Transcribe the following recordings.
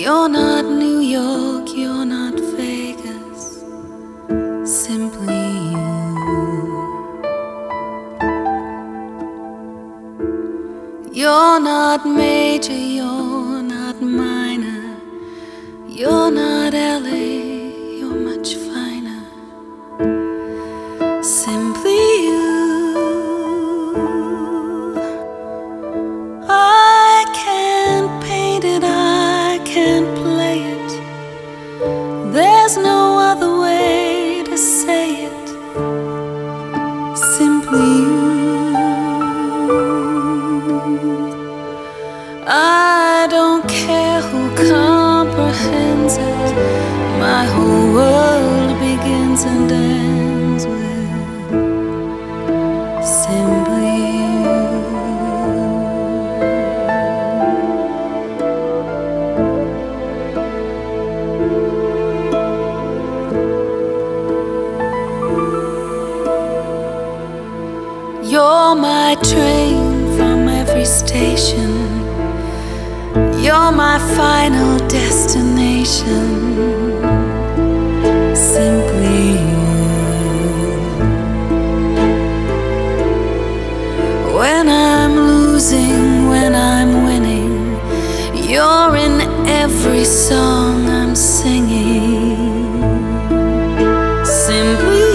You're not New York, you're not Vegas, simply you. You're not major, you're not minor, you're not LA, you're much finer, simply you. I can't paint it, I can't play it, there's no other way to say it, simply you. I don't care who comprehends it, my whole world begins and ends with simply you. You're my train from every station, you're my final destination, simply you. When I'm losing, when I'm winning, you're in every song I'm singing, simply you.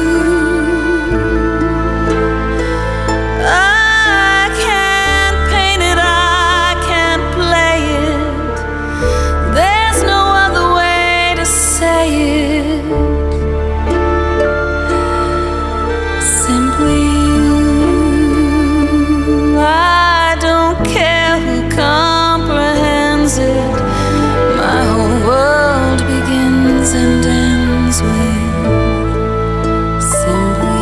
And ends with simply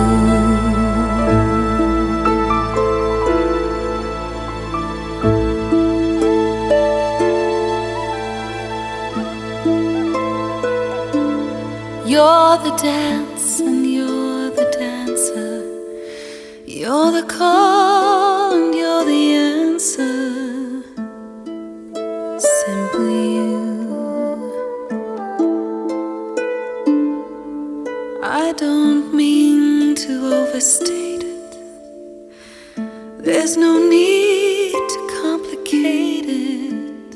you. You're the dance and you're the dancer, you're the call and you're the answer, simply you. I don't mean to overstate it, there's no need to complicate it.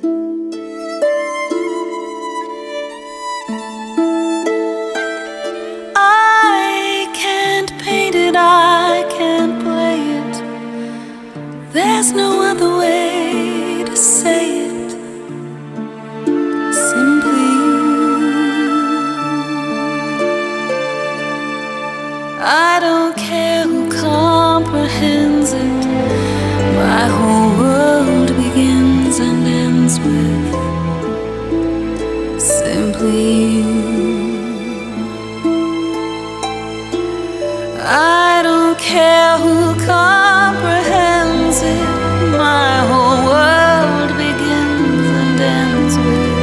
I can't paint it, I can't play it, there's no other way to say it, simply I don't care who comprehends it, my whole world begins and ends with simply you. I don't care who comprehends it, my whole world begins and ends with